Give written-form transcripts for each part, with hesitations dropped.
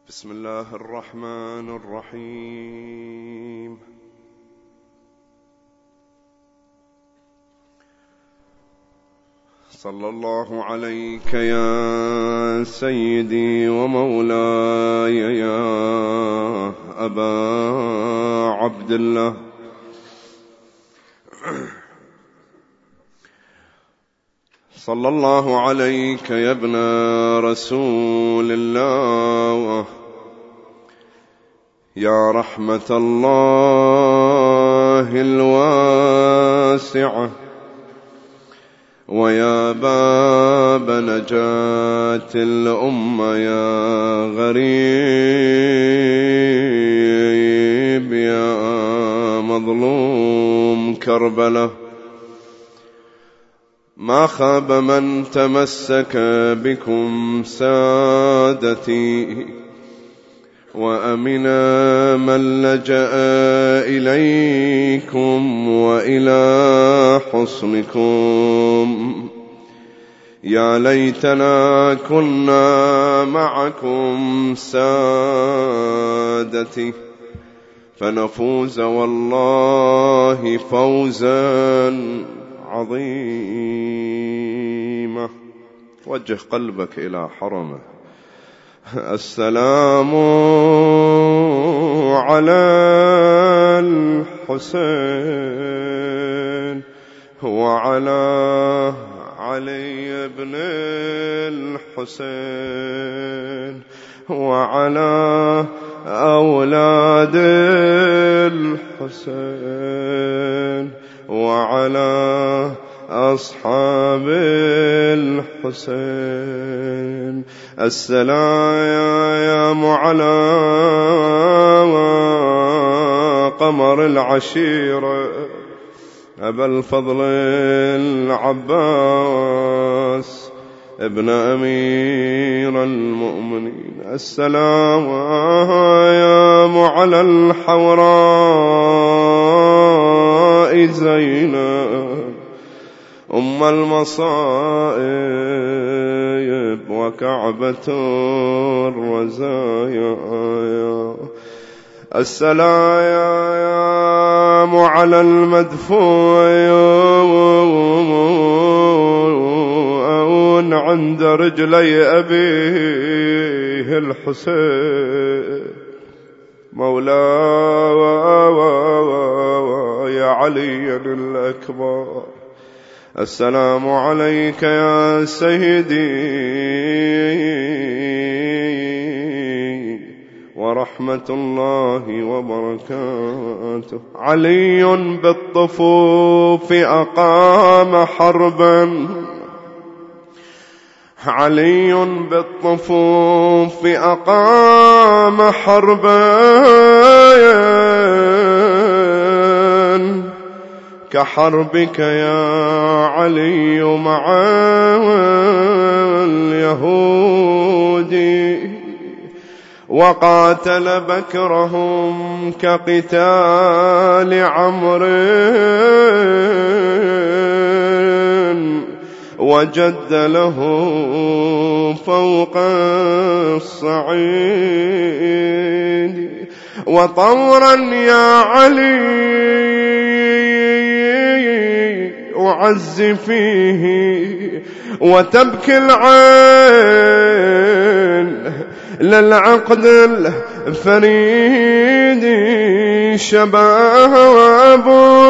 بسم الله الرحمن الرحيم. صلى الله عليك يا سيدي ومولاي يا أبا عبد الله. صلى الله عليك يا ابن رسول الله يا رحمة الله الواسعة ويا باب نجاة الأمة يا غريب يا مظلوم كربلاء. ما خاب من تمسك بكم سادتي وأمنا من لجأ إليكم وإلى حصنكم. يا ليتنا كنا معكم سادتي فنفوز والله فوزا عظيمة. وجه قلبك إلى حرمه. السلام على الحسين وعلى علي بن الحسين وعلى أولاد الحسين وعلى أصحاب الحسين. السلام على قمر العشيرة أبا الفضل العباس ابن أمير المؤمنين. السلام على الحوراء زينب أم المصائب وكعبة الرزايا. السلام على المدفون عند رجلي أبيه الحسين مولاي علي الأكبر. السلام عليك يا سيدي ورحمة الله وبركاته. علي بالطفوف أقام حربا علي بالطفوف أقام حربا كحربك يا علي مع اليهود وقاتل بكرهم كقتال عمرو وجد له فوق الصعيد. وطورا يا علي أعز فيه وتبكي العين للعقد الفريد. شباب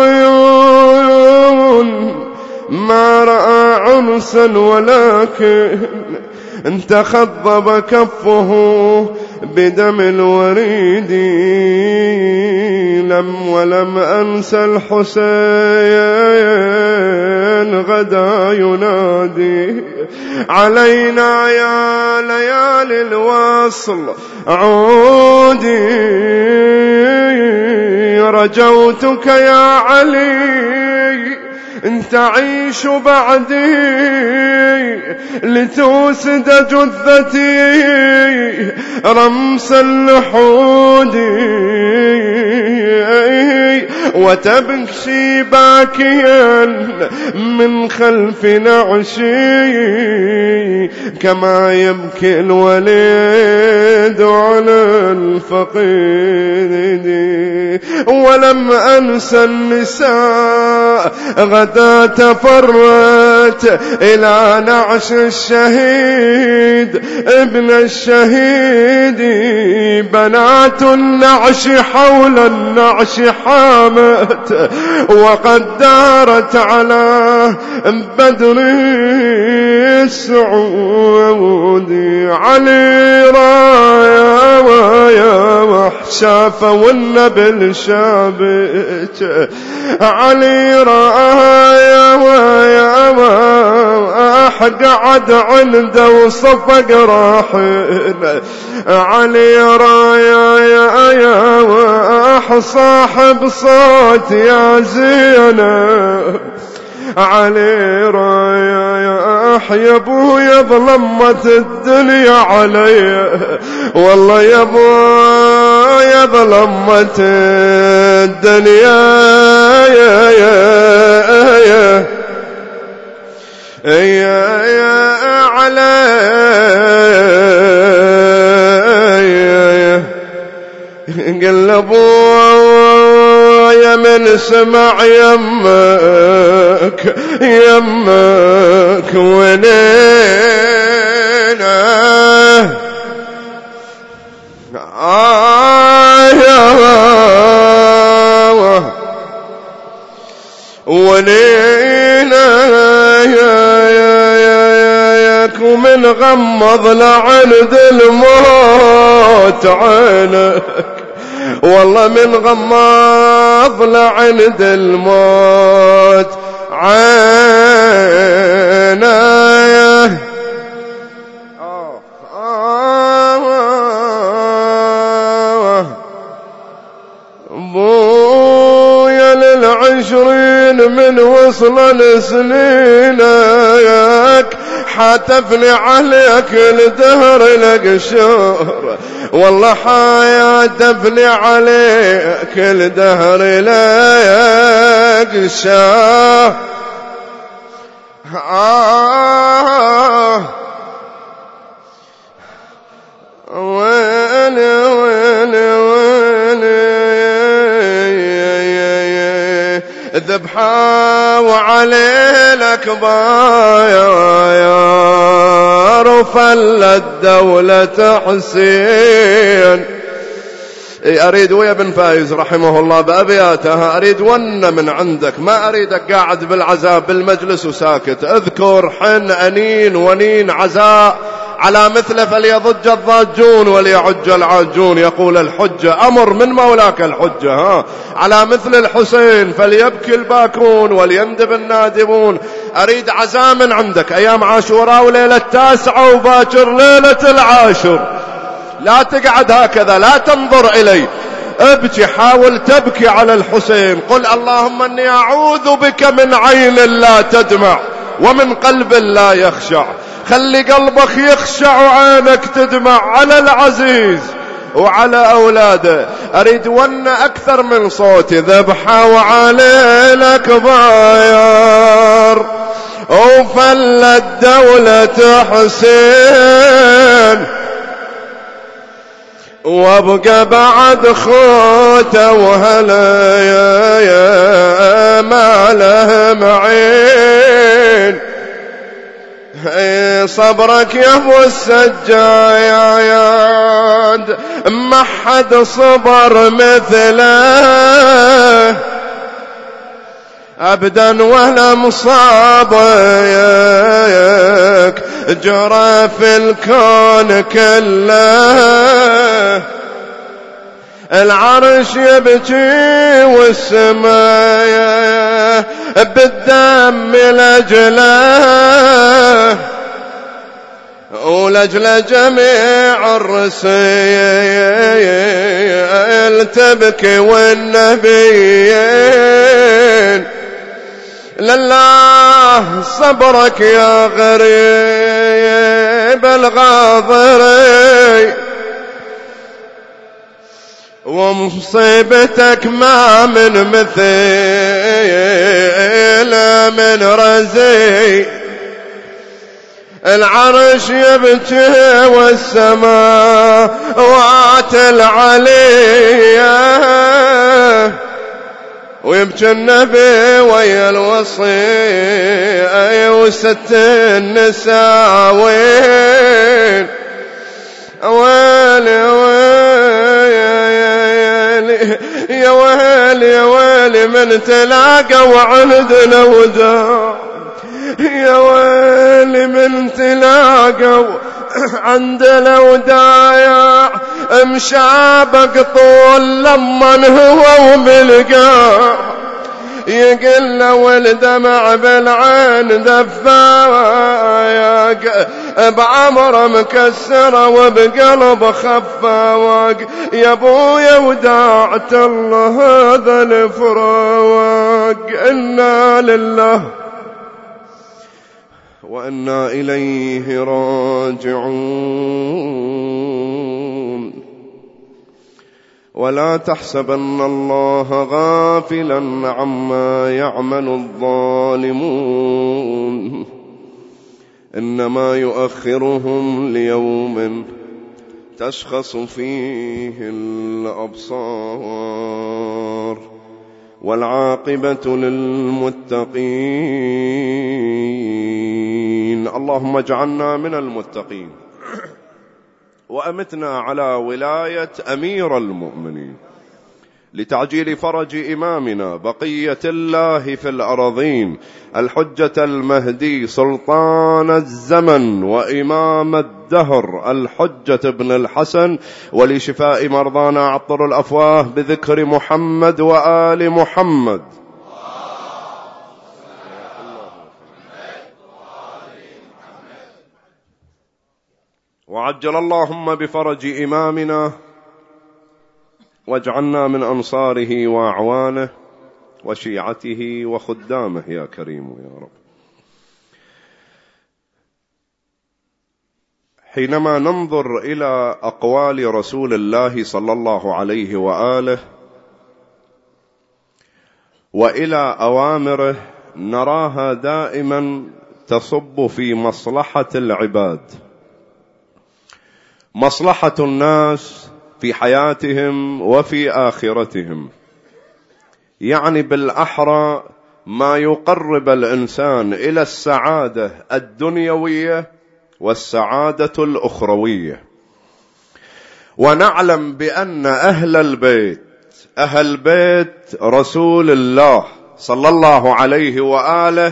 ما رأى عرسا ولكن تخضب كفه بدم الوريد. ولم أنسى الحسين غدا ينادي علينا يا ليالي الوصل عودي. رجوتك يا علي تعيش بعدي لتوسد جثتي رمس اللحود. وتبكي باكيا من خلف نعشي كما يبكي الوليد على الفقيد. ولم أنسى النساء غدا تفرت إلى نعش الشهيد ابن الشهيد. بنات النعش حول النعش حامت وقد دارت على بدر السعود. علي رايا ويا وحشاف والنبل شابت. علي رايا ويا قعد عنده وصفق راحل. علي رايا يا واح صاحب صوت يا زينب. علي رايا يا ابويا ظلمت الدنيا علي والله يا ابويا ظلمت الدنيا يا علي قلبوا من سمع يمك ونينا ونينا ومن غمض لعند الموت عينك والله من غمض لعند الموت عينك. بويا للعشرين من وصل لسنينك حاتفني عليك الدهر لك شهر والله حاتفني عليك الدهر لك شهر. ذبحا وعليلك بايار وفلت دولة حسين. أريد ويا بن فايز رحمه الله بأبياتها أريد ون من عندك ما أريدك قاعد بالعزاء بالمجلس وساكت. اذكر حن أنين ونين عزاء على مثل فليضج الضاجون وليعج العاجون. يقول الحجة أمر من مولاك الحجة على مثل الحسين فليبكي الباكون وليندب النادبون. أريد عزاء من عندك أيام عاشوراء وليلة 9 وباكر ليلة العاشر. لا تقعد هكذا لا تنظر إلي ابكي حاول تبكي على الحسين. قل اللهم اني اعوذ بك من عين لا تدمع ومن قلب لا يخشع. خلي قلبك يخشع وعينك تدمع على العزيز وعلى أولاده. أريد ون أكثر من صوتي. ذبحا وعليلك باير وفلت دولة حسين وابقى بعد خوته وهلا يا ما له معين. صبرك يا ابو السجاد ما حد صبر مثله أبدا ولا مصابك جرى في الكون كله. العرش يبكي والسماء بالدم لجله ولجل جميع الرسل تبكي والنبيين. لله صبرك يا غريب الغاضري ومصيبتك ما من مثيل من رزي العرش يبكي والسماوات العلية ويبكي النبي ويا الوصي وست النساء وين ويلي ويلي يا ويلي يا ويلي من تلاقى وعندنا وداع يا ويلي من تلاقى عندنا وداع مشابك طول لما هو وملقاه يقل والدمع بالعين دفاق بعمره مكسره وبقلب خفاق يا ابويا وداعت الله هذا الفراق إنا لله وإنا إليه راجعون ولا تحسبن الله غافلا عما يعمل الظالمون إنما يؤخرهم ليوم تشخص فيه الأبصار والعاقبة للمتقين اللهم اجعلنا من المتقين وأمتنا على ولاية أمير المؤمنين لتعجيل فرج إمامنا بقية الله في الأرضين الحجة المهدي سلطان الزمن وإمام الدهر الحجة ابن الحسن ولشفاء مرضانا عطر الأفواه بذكر محمد وآل محمد وعجل اللهم بفرج إمامنا واجعلنا من أنصاره وأعوانه وشيعته وخدامه يا كريم يا رب. حينما ننظر إلى أقوال رسول الله صلى الله عليه وآله وإلى أوامره نراها دائما تصب في مصلحة العباد، مصلحة الناس في حياتهم وفي آخرتهم، يعني بالأحرى ما يقرب الإنسان إلى السعادة الدنيوية والسعادة الأخروية. ونعلم بأن أهل بيت رسول الله صلى الله عليه وآله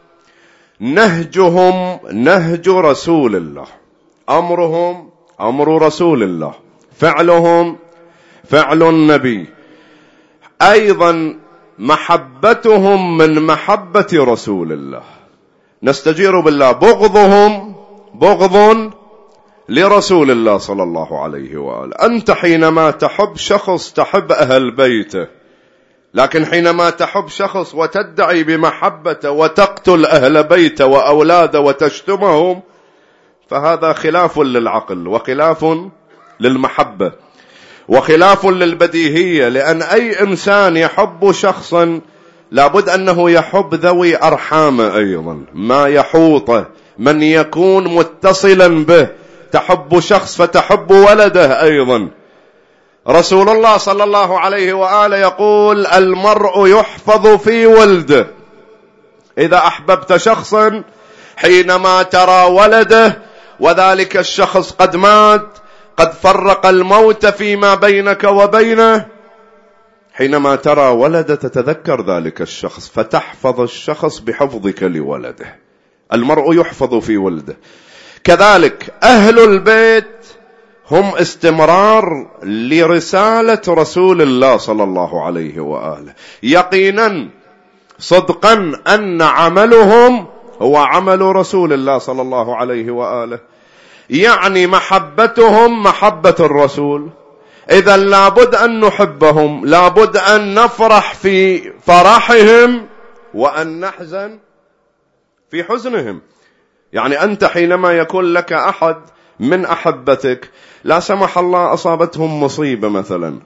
نهجهم نهج رسول الله، أمرهم أمر رسول الله، فعلهم فعل النبي، أيضا محبتهم من محبة رسول الله. نستجير بالله بغضهم بغض لرسول الله صلى الله عليه وآله. أنت حينما تحب شخص تحب أهل بيته، لكن حينما تحب شخص وتدعي بمحبته وتقتل أهل بيته وأولاده وتشتمهم فهذا خلاف للعقل وخلاف للمحبة وخلاف للبديهية، لأن أي إنسان يحب شخصا لابد أنه يحب ذوي أرحامه أيضا، ما يحوطه، من يكون متصلا به. تحب شخص فتحب ولده أيضا. رسول الله صلى الله عليه وآله يقول المرء يحفظ في ولده. إذا أحببت شخصا حينما ترى ولده وذلك الشخص قد مات، قد فرق الموت فيما بينك وبينه، حينما ترى ولده تتذكر ذلك الشخص فتحفظ الشخص بحفظك لولده. المرء يحفظ في ولده. كذلك أهل البيت هم استمرار لرسالة رسول الله صلى الله عليه وآله، يقينا صدقا أن عملهم هو عمل رسول الله صلى الله عليه وآله، يعني محبتهم محبة الرسول. إذا لابد أن نحبهم، لابد أن نفرح في فرحهم وأن نحزن في حزنهم. يعني أنت حينما يكون لك أحد من أحبتك لا سمح الله أصابتهم مصيبة مثلا،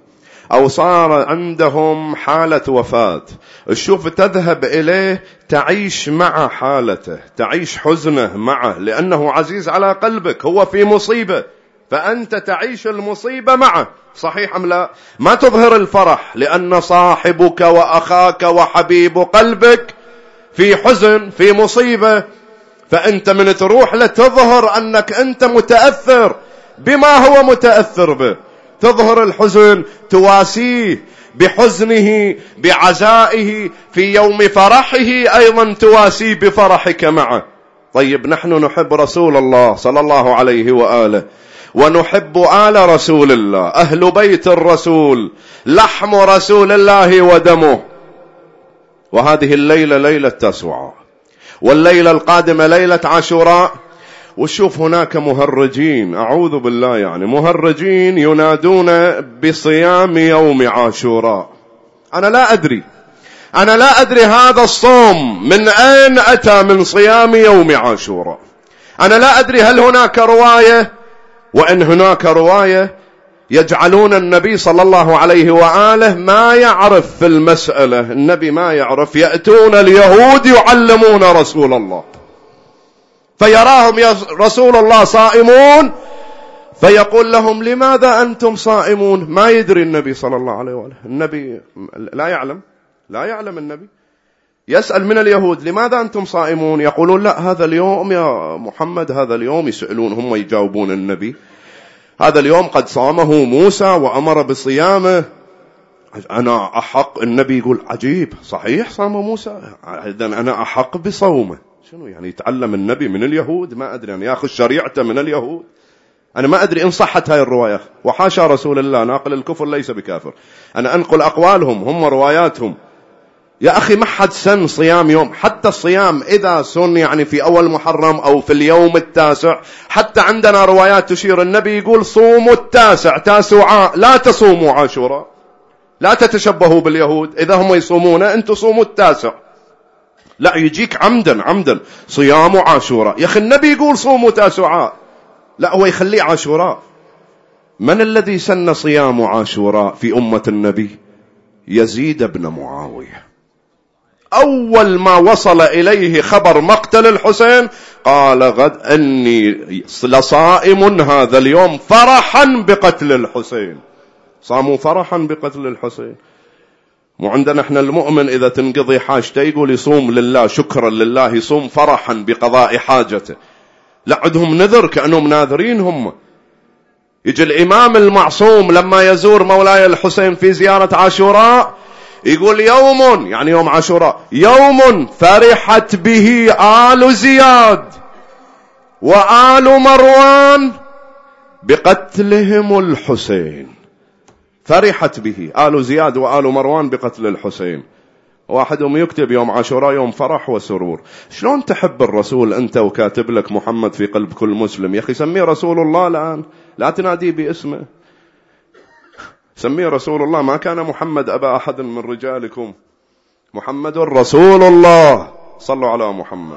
أو صار عندهم حالة وفاة، الشوف تذهب إليه تعيش مع حالته، تعيش حزنه معه، لأنه عزيز على قلبك، هو في مصيبة فأنت تعيش المصيبة معه. صحيح أم لا؟ ما تظهر الفرح لأن صاحبك وأخاك وحبيب قلبك في حزن في مصيبة، فأنت من تروح لتظهر أنك أنت متأثر بما هو متأثر به، تظهر الحزن، تواسيه بحزنه بعزائه، في يوم فرحه أيضا تواسيه بفرحك معه. طيب نحن نحب رسول الله صلى الله عليه وآله، ونحب آل رسول الله، أهل بيت الرسول، لحم رسول الله ودمه، وهذه الليلة ليلة تسوعاء، والليلة القادمة ليلة عاشوراء. وشوف هناك مهرجين، أعوذ بالله، يعني مهرجين ينادون بصيام يوم عاشوراء. أنا لا أدري هذا الصوم من أين أتى من صيام يوم عاشوراء. أنا لا أدري هل هناك رواية، وإن هناك رواية يجعلون النبي صلى الله عليه وآله ما يعرف في المسألة، النبي ما يعرف، يأتون اليهود يعلمون رسول الله، فيراهم يا رسول الله صائمون، فيقول لهم لماذا أنتم صائمون؟ ما يدري النبي صلى الله عليه وآله، النبي لا يعلم النبي، يسأل من اليهود لماذا أنتم صائمون؟ يقولون لا هذا اليوم يا محمد، هذا اليوم، يسألون هم يجاوبون النبي، هذا اليوم قد صامه موسى وأمر بصيامه، أنا أحق. النبي يقول عجيب، صحيح صام موسى، إذن أنا أحق بصومه. شنو يعني يتعلم النبي من اليهود؟ ما أدري، أن يأخذ شريعته من اليهود. أنا ما أدري إن صحت هاي الرواية، وحاشا رسول الله، ناقل الكفر ليس بكافر، أنا أنقل أقوالهم هم رواياتهم. يا أخي ما حد سن صيام يوم، حتى الصيام إذا سن يعني في أول محرم أو في اليوم التاسع، حتى عندنا روايات تشير، النبي يقول صوموا التاسع تاسعاء، لا تصوموا عاشوراء، لا تتشبهوا باليهود، إذا هم يصومون أنتم صوموا التاسع، لا يجيك عمدا صيام عاشوراء. يا أخي النبي يقول صوموا تاسعاء، لا هو يخليه عاشوراء. من الذي سن صيام عاشوراء في أمة النبي؟ يزيد بن معاوية. أول ما وصل إليه خبر مقتل الحسين قال غد أني لصائم هذا اليوم فرحا بقتل الحسين. صاموا فرحا بقتل الحسين. مو عندنا احنا المؤمن إذا تنقضي حاجته يقول يصوم لله شكرا لله، يصوم فرحا بقضاء حاجته، لا عندهم نذر كأنهم ناذرين هم. يجي الإمام المعصوم لما يزور مولاي الحسين في زيارة عاشوراء يقول يوم، يعني يوم عاشوراء، يوم فرحت به آل زياد وآل مروان بقتلهم الحسين. فرحت به آل زياد وآل مروان بقتل الحسين. واحدهم يكتب يوم عاشوراء يوم فرح وسرور. شلون تحب الرسول أنت وكاتب لك محمد في قلب كل مسلم؟ يا أخي سميه رسول الله الآن، لا تناديه باسمه، سميه رسول الله. ما كان محمد أبا أحد من رجالكم، محمد رسول الله. صلوا على محمد.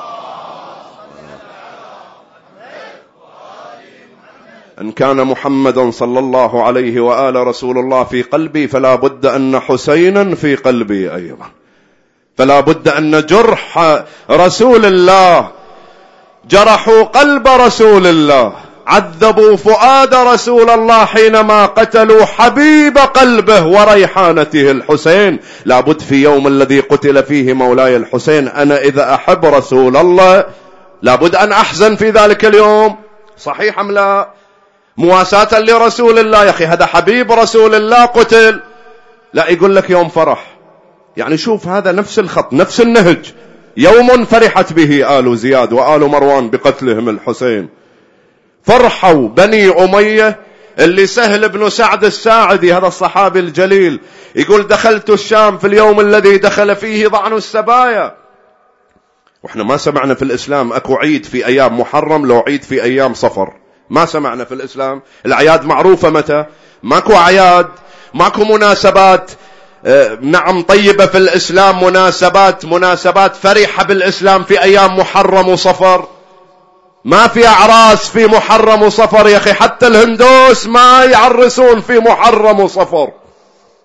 إن كان محمدا صلى الله عليه وآله رسول الله في قلبي، فلا بد أن حسينا في قلبي أيضا، فلا بد أن جرح رسول الله، جرحوا قلب رسول الله، عذبوا فؤاد رسول الله حينما قتلوا حبيب قلبه وريحانته الحسين. لابد في يوم الذي قتل فيه مولاي الحسين، أنا إذا أحب رسول الله لابد أن أحزن في ذلك اليوم. صحيح أم لا؟ مواساة لرسول الله. يا أخي هذا حبيب رسول الله قتل، لا يقول لك يوم فرح. يعني شوف هذا نفس الخط نفس النهج. يوم فرحت به آل زياد وآل مروان بقتلهم الحسين. فرحوا بني أمية اللي سهل بن سعد الساعدي هذا الصحابي الجليل يقول دخلت الشام في اليوم الذي دخل فيه ضعن السبايا. وإحنا ما سمعنا في الإسلام أكو عيد في أيام محرم لو عيد في أيام صفر، ما سمعنا في الإسلام. الأعياد معروفة متى، ماكو أعياد، ماكو مناسبات نعم طيبة في الإسلام، مناسبات فرحة بالإسلام في أيام محرم وصفر. ما في أعراس في محرم وصفر يا أخي، حتى الهندوس ما يعرسون في محرم وصفر.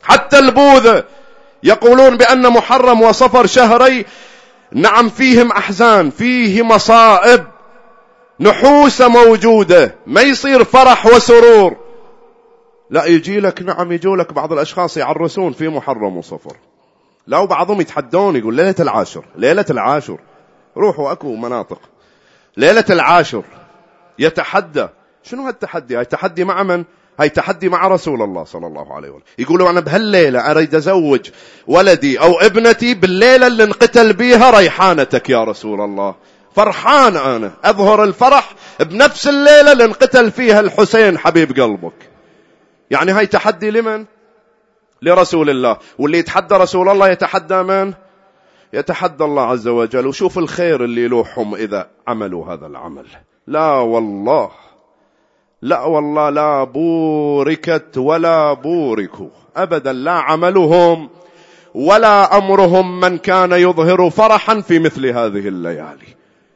حتى البوذا يقولون بأن محرم وصفر شهري نعم فيهم أحزان، فيه مصائب، نحوسة موجودة، ما يصير فرح وسرور. لا يجي لك نعم يجوا لك بعض الأشخاص يعرسون في محرم وصفر، لا وبعضهم يتحدون يقول ليلة العاشر، ليلة العاشر، روحوا أكو مناطق ليلة العاشر يتحدى. شنو هالتحدي؟ هاي تحدي مع من؟ هاي تحدي مع رسول الله صلى الله عليه وسلم. يقولوا أنا بهالليلة أريد أزوج ولدي أو ابنتي بالليلة اللي انقتل بيها ريحانتك يا رسول الله. فرحان أنا أظهر الفرح بنفس الليلة اللي انقتل فيها الحسين حبيب قلبك. يعني هاي تحدي لمن؟ لرسول الله. واللي يتحدى رسول الله يتحدى من؟ يتحدى الله عز وجل. وشوف الخير اللي يلوحهم إذا عملوا هذا العمل. لا والله لا والله لا بوركت ولا بوركوا أبدا، لا عملهم ولا أمرهم من كان يظهر فرحا في مثل هذه الليالي.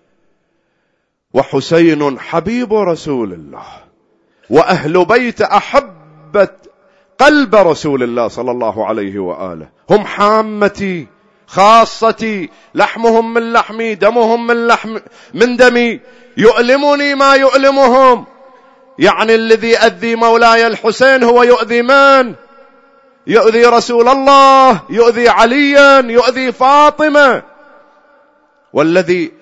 وحسين حبيب رسول الله، وأهل بيت أحبت قلب رسول الله صلى الله عليه وآله، هم حامتي خاصتي، لحمهم من لحمي، دمهم من دمي، يؤلمني ما يؤلمهم. يعني الذي يؤذي مولاي الحسين هو يؤذي من؟ يؤذي رسول الله، يؤذي عليا، يؤذي فاطمة. والذي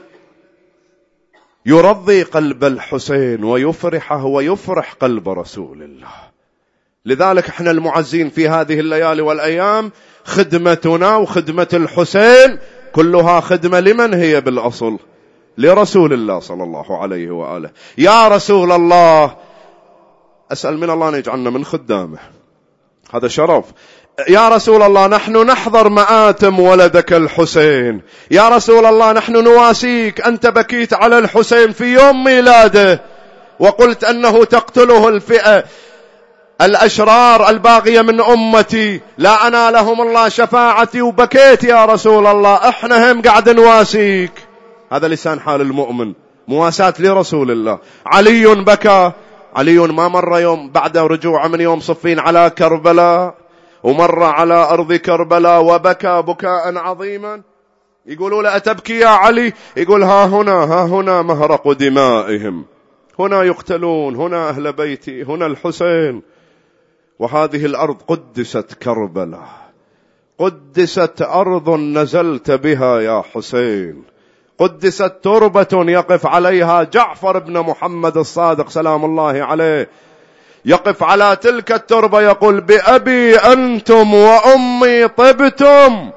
يرضي قلب الحسين ويفرحه ويفرح قلب رسول الله. لذلك احنا المعزين في هذه الليالي والأيام خدمتنا وخدمة الحسين كلها خدمة لمن هي بالأصل؟ لرسول الله صلى الله عليه وآله. يا رسول الله، أسأل من الله أن يجعلنا من خدامه، هذا شرف. يا رسول الله نحن نحضر مآتم ولدك الحسين، يا رسول الله نحن نواسيك، أنت بكيت على الحسين في يوم ميلاده وقلت أنه تقتله الفئة الأشرار الباغية من أمتي، لا أنالهم الله شفاعتي، وبكيت يا رسول الله، احنا هم قاعد نواسيك. هذا لسان حال المؤمن، مواساة لرسول الله. علي بكى، علي ما مر يوم بعد رجوعه من يوم صفين على كربلاء، ومر على أرض كربلاء وبكى بكاء عظيما. يقولوا له أتبكي يا علي؟ يقول ها هنا مهرق دمائهم، هنا يقتلون، هنا أهل بيتي، هنا الحسين. وهذه الأرض قدست كربلاء، قدست أرض نزلت بها يا حسين، قدست تربة يقف عليها جعفر بن محمد الصادق سلام الله عليه، يقف على تلك التربة يقول بأبي أنتم وأمي طبتم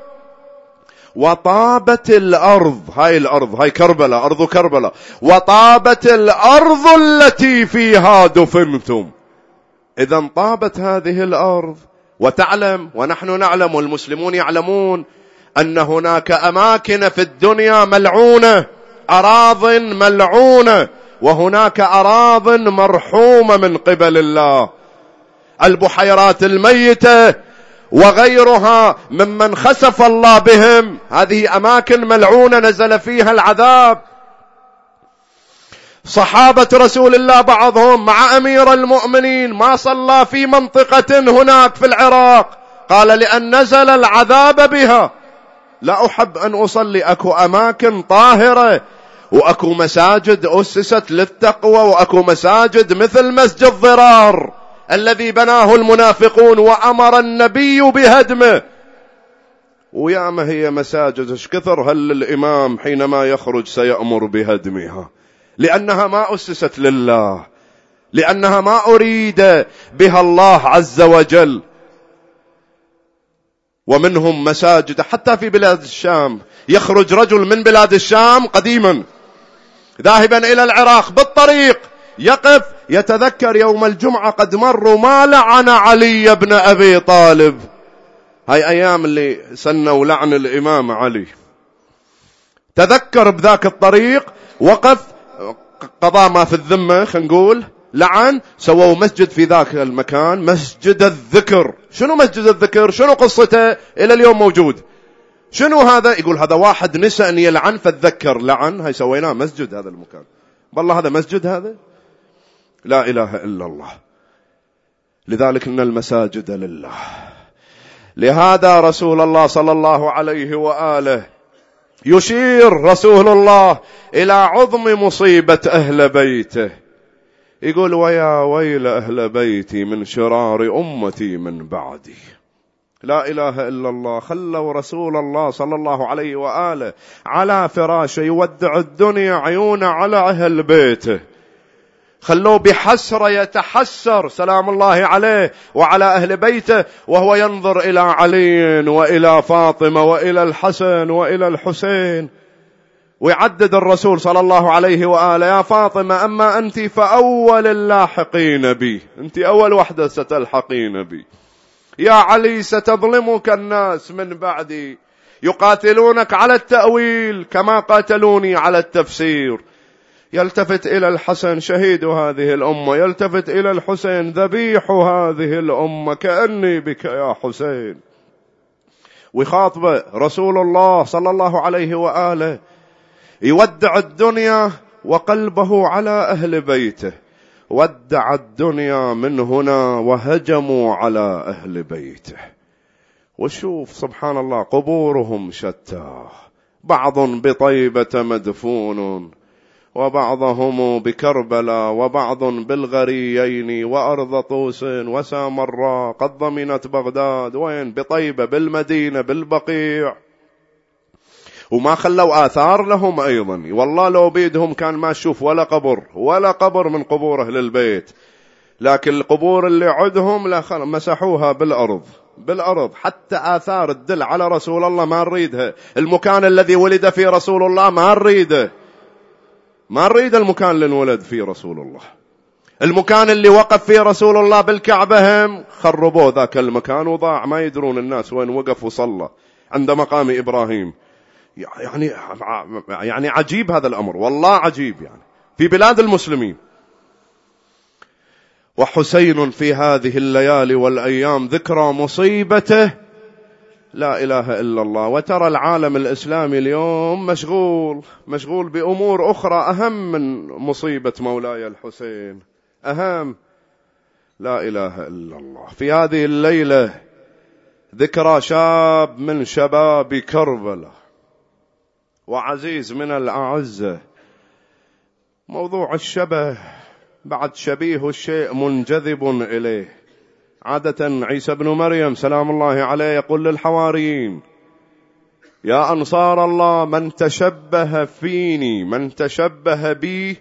وطابت الأرض. هاي الأرض، هاي كربلاء، أرض كربلاء، وطابت الأرض التي فيها دفنتم. إذن طابت هذه الأرض. وتعلم ونحن نعلم والمسلمون يعلمون أن هناك أماكن في الدنيا ملعونة، أراض ملعونة، وهناك أراض مرحومة من قبل الله. البحيرات الميتة وغيرها ممن خسف الله بهم، هذه أماكن ملعونة نزل فيها العذاب. صحابة رسول الله بعضهم مع أمير المؤمنين ما صلى في منطقة هناك في العراق، قال لأن نزل العذاب بها، لا أحب أن أصلي. أكو أماكن طاهرة، وأكو مساجد أسست للتقوى، وأكو مساجد مثل مسجد ضرار الذي بناه المنافقون وأمر النبي بهدمه. وياما هي مساجد ايش كثر هل الإمام حينما يخرج سيأمر بهدمها، لأنها ما أسست لله، لأنها ما أريد بها الله عز وجل. ومنهم مساجد حتى في بلاد الشام، يخرج رجل من بلاد الشام قديما ذاهبا إلى العراق بالطريق يقف يتذكر يوم الجمعة قد مروا ما لعن علي بن أبي طالب. هاي أيام اللي سنوا لعن الإمام علي. تذكر بذاك الطريق، وقف قضاء ما في الذمة، خلينا نقول لعن، سووا مسجد في ذاك المكان، مسجد الذكر. شنو مسجد الذكر؟ شنو قصته؟ إلى اليوم موجود. شنو هذا؟ يقول هذا واحد نسى أن يلعن فتذكر لعن، هاي سويناه مسجد هذا المكان. والله هذا مسجد، هذا لا إله إلا الله. لذلك إن المساجد لله. لهذا رسول الله صلى الله عليه وآله يشير رسول الله إلى عظم مصيبة أهل بيته، يقول ويا ويل أهل بيتي من شرار أمتي من بعدي. لا إله إلا الله. خلوا رسول الله صلى الله عليه وآله على فراشه يودع الدنيا عيونه على أهل بيته، خلوه بحسرة يتحسر سلام الله عليه وعلى أهل بيته، وهو ينظر إلى علي وإلى فاطمة وإلى الحسن وإلى الحسين، ويعدد الرسول صلى الله عليه وآله: يا فاطمة أما أنت فأول اللاحقين بي، أنت أول وحدة ستلحقين بي. يا علي ستظلمك الناس من بعدي، يقاتلونك على التأويل كما قاتلوني على التفسير. يلتفت إلى الحسن شهيد هذه الأمة، يلتفت إلى الحسين ذبيح هذه الأمة، كأني بك يا حسين. ويخاطب رسول الله صلى الله عليه وآله، يودع الدنيا وقلبه على أهل بيته. ودع الدنيا من هنا وهجموا على أهل بيته. وشوف سبحان الله قبورهم شتى، بعض بطيبة مدفون، وبعضهم بكربلاء، وبعض بالغريين وأرض طوس وسامراء قد ضمنت بغداد. وين؟ بطيبة، بالمدينة، بالبقيع. وما خلوا آثار لهم أيضا. والله لو بيدهم كان ما شوف ولا قبر من قبور أهل البيت، لكن القبور اللي عدهم مسحوها بالأرض. حتى آثار الدل على رسول الله ما نريدها. المكان الذي ولد فيه رسول الله ما نريد المكان اللي انولد فيه رسول الله. المكان اللي وقف فيه رسول الله بالكعبة هم خربوه ذاك المكان وضاع، ما يدرون الناس وين وقف وصلى عند مقام إبراهيم. يعني عجيب هذا الأمر، والله عجيب، يعني في بلاد المسلمين. وحسين في هذه الليالي والأيام ذكرى مصيبته، لا إله إلا الله. وترى العالم الإسلامي اليوم مشغول بأمور أخرى أهم من مصيبة مولاي الحسين، أهم. لا إله إلا الله. في هذه الليلة ذكرى شاب من شباب كربلاء وعزيز من الأعزة. موضوع الشبه بعد شبيه الشيء منجذب إليه. عادة عيسى بن مريم سلام الله عليه يقول للحواريين: يا أنصار الله من تشبه فيني، من تشبه بي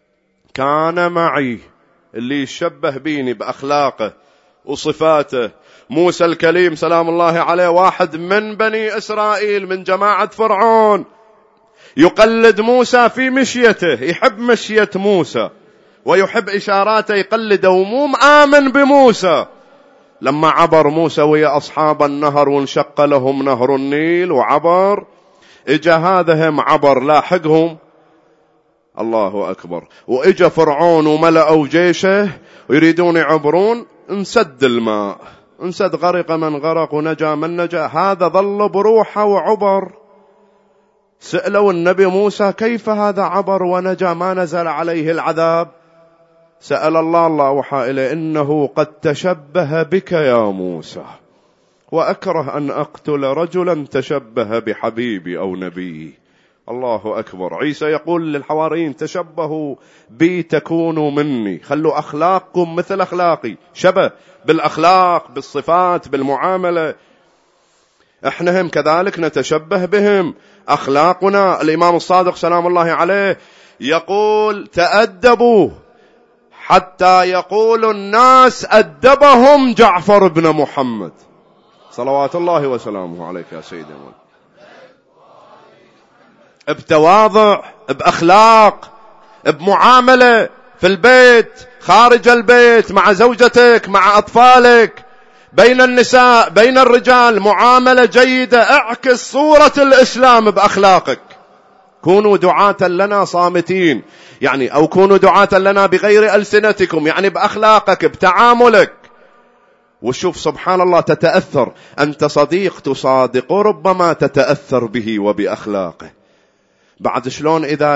كان معي. اللي يشبه بيني بأخلاقه وصفاته. موسى الكليم سلام الله عليه واحد من بني إسرائيل من جماعة فرعون، يقلد موسى في مشيته، يحب مشية موسى ويحب إشاراته، يقلده ومو آمن بموسى. لما عبر موسى ويا أصحاب النهر وانشق لهم نهر النيل وعبر، إجا هذا هم عبر لاحقهم، الله أكبر. وإجا فرعون وملأوا جيشه ويريدون يعبرون، انسد الماء، انسد، غرق من غرق ونجا من نجا، هذا ظل بروحه وعبر. سألوا النبي موسى: كيف هذا عبر ونجا ما نزل عليه العذاب؟ سأل الله وحى إليه: إنه قد تشبه بك يا موسى، وأكره أن أقتل رجلا تشبه بحبيبي أو نبي. الله أكبر. عيسى يقول للحواريين: تشبهوا بي تكونوا مني، خلوا أخلاقكم مثل أخلاقي، شبه بالأخلاق، بالصفات، بالمعاملة. احنا هم كذلك نتشبه بهم. أخلاقنا، الإمام الصادق سلام الله عليه يقول: تأدبوا حتى يقول الناس أدبهم جعفر بن محمد، صلوات الله وسلامه عليك يا سيدي. بتواضع، بأخلاق، بمعاملة في البيت، خارج البيت، مع زوجتك، مع أطفالك، بين النساء، بين الرجال، معاملة جيدة. اعكس صورة الإسلام بأخلاقك. كونوا دعاة لنا صامتين، يعني أو كونوا دعاة لنا بغير ألسنتكم، يعني بأخلاقك، بتعاملك. وشوف سبحان الله تتأثر. أنت صديق تصادق ربما تتأثر به وبأخلاقه. بعد شلون إذا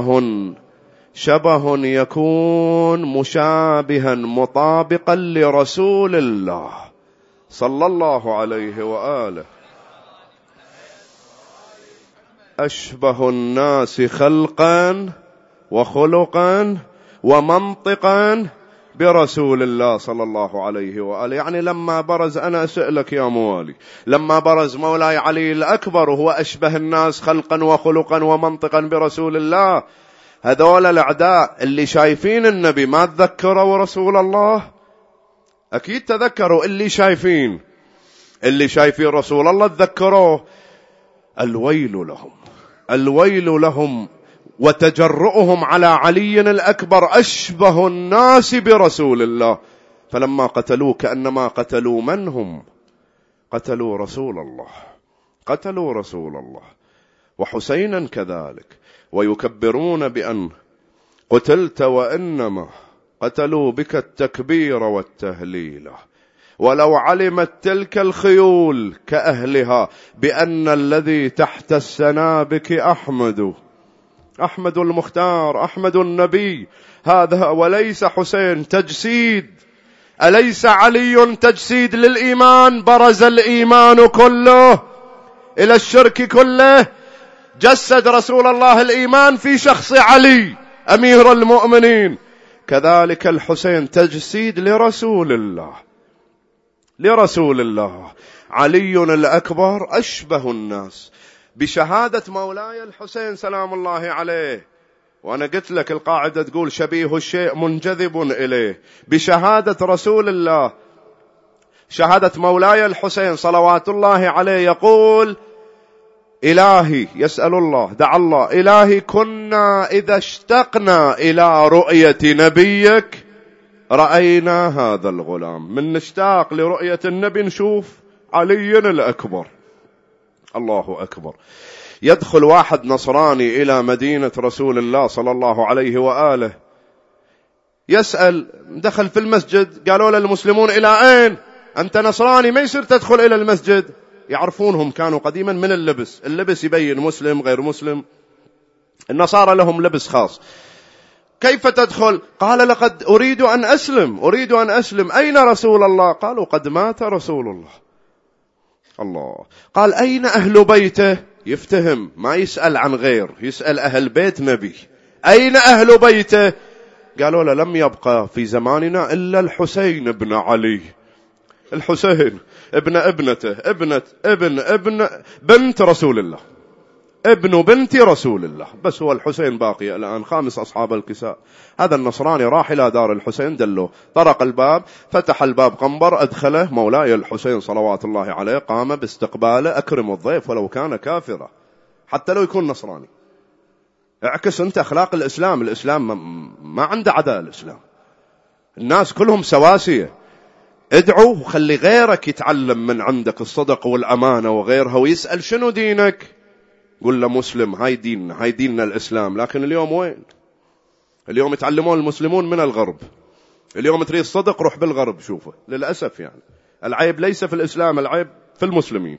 شبه يكون مشابها مطابقا لرسول الله صلى الله عليه وآله. أشبه الناس خلقا وخلقا ومنطقا برسول الله صلى الله عليه وآله. يعني لما برز، أنا أسألك يا موالي، لما برز مولاي علي الأكبر وهو أشبه الناس خلقا وخلقا ومنطقا برسول الله، هذول الأعداء اللي شايفين النبي ما تذكروا رسول الله؟ أكيد تذكروا. اللي شايفين رسول الله تذكروه. الويل لهم، الويل لهم، وتجرؤهم على علي الأكبر أشبه الناس برسول الله. فلما قتلوه كأنما قتلوا من هم؟ قتلوا رسول الله، قتلوا رسول الله. وحسينا كذلك، ويكبرون بأن قتلت وإنما قتلوا بك التكبير والتهليل، ولو علمت تلك الخيول كأهلها بأن الذي تحت السنابك أحمد المختار، أحمد النبي، هذا وليس حسين تجسيد. أليس علي تجسيد للإيمان؟ برز الإيمان كله إلى الشرك كله، جسد رسول الله الإيمان في شخص علي أمير المؤمنين. كذلك الحسين تجسيد لرسول الله، لرسول الله. علي الأكبر أشبه الناس بشهادة مولاي الحسين سلام الله عليه. وأنا قلت لك القاعدة تقول شبيه الشيء منجذب إليه. بشهادة رسول الله، شهادة مولاي الحسين صلوات الله عليه، يقول إلهي، يسأل الله، دعا الله، إلهي كنا إذا اشتقنا إلى رؤية نبيك رأينا هذا الغلام. من نشتاق لرؤية النبي نشوف علي الأكبر. الله أكبر. يدخل واحد نصراني إلى مدينة رسول الله صلى الله عليه وآله، يسأل، دخل في المسجد، قالوا له المسلمون إلى أين؟ أنت نصراني ما يصير تدخل إلى المسجد. يعرفونهم كانوا قديما من اللبس يبين مسلم غير مسلم. النصارى لهم لبس خاص. كيف تدخل؟ قال لقد أريد أن أسلم. أين رسول الله؟ قالوا قد مات رسول الله. الله. قال أين أهل بيته؟ يفتهم، ما يسأل عن غير، يسأل أهل بيت نبي. أين أهل بيته؟ قالوا له لم يبقى في زماننا إلا الحسين بن علي، الحسين ابن ابنته، ابن بنت رسول الله، ابن بنت رسول الله، بس هو الحسين باقي الآن، خامس أصحاب الكساء. هذا النصراني راح إلى دار الحسين، دله، طرق الباب، فتح الباب قنبر، أدخله مولاي الحسين صلوات الله عليه، قام باستقباله. أكرم الضيف ولو كان كافرا، حتى لو يكون نصراني. اعكس أنت أخلاق الإسلام. الإسلام ما عنده عداء. الإسلام الناس كلهم سواسية. ادعو وخلي غيرك يتعلم من عندك الصدق والأمانة وغيرها، ويسأل شنو دينك، قل له مسلم، هاي ديننا الإسلام. لكن اليوم وين؟ اليوم يتعلمون المسلمون من الغرب. اليوم تريد صدق، روح بالغرب شوفه. للأسف يعني العيب ليس في الإسلام، العيب في المسلمين.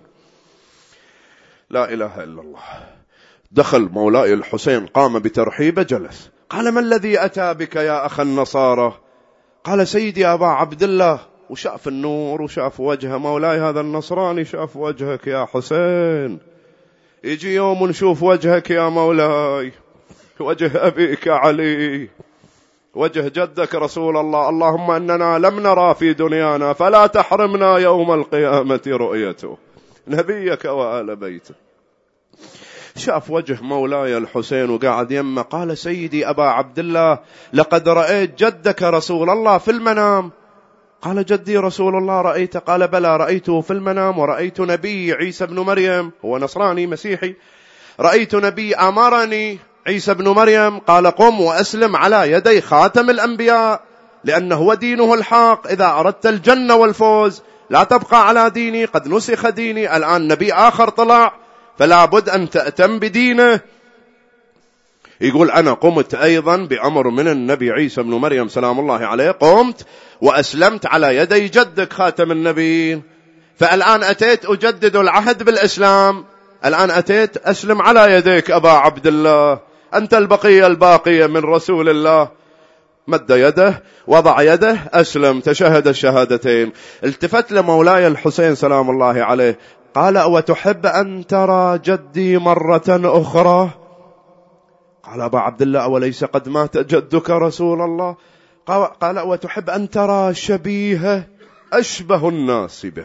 لا إله إلا الله. دخل مولاي الحسين، قام بترحيبه، جلس. قال ما الذي أتى بك يا أخ النصارى؟ قال سيدي أبا عبد الله. وشاف النور وشاف وجه مولاي هذا النصراني، شاف وجهك يا حسين. يجي يوم نشوف وجهك يا مولاي، وجه أبيك علي، وجه جدك رسول الله. اللهم أننا لم نرى في دنيانا، فلا تحرمنا يوم القيامة رؤيته، نبيك وآل بيته. شاف وجه مولاي الحسين وقاعد يمه. قال سيدي أبا عبد الله لقد رأيت جدك رسول الله في المنام. قال جدي رسول الله رأيته؟ قال بلى رأيته في المنام، ورأيت نبي عيسى بن مريم، هو نصراني مسيحي، رأيت نبي أمرني عيسى بن مريم، قال قم وأسلم على يدي خاتم الأنبياء، لأنه هو دينه الحق. إذا أردت الجنة والفوز لا تبقى على ديني، قد نسخ ديني، الآن نبي آخر طلع، فلا بد أن تأتم بدينه. يقول أنا قمت أيضا بأمر من النبي عيسى بن مريم سلام الله عليه، قمت وأسلمت على يدي جدك خاتم النبيين، فالآن أتيت أجدد العهد بالإسلام، الآن أتيت أسلم على يديك أبا عبد الله، أنت البقية الباقية من رسول الله. مد يده، وضع يده، أسلم، تشهد الشهادتين. التفت لمولاي الحسين سلام الله عليه قال: وتحب أن ترى جدي مرة أخرى؟ قال: أبا عبد الله أوليس قد مات جدك رسول الله؟ قال: وتحب أن ترى شبيهه أشبه الناس به؟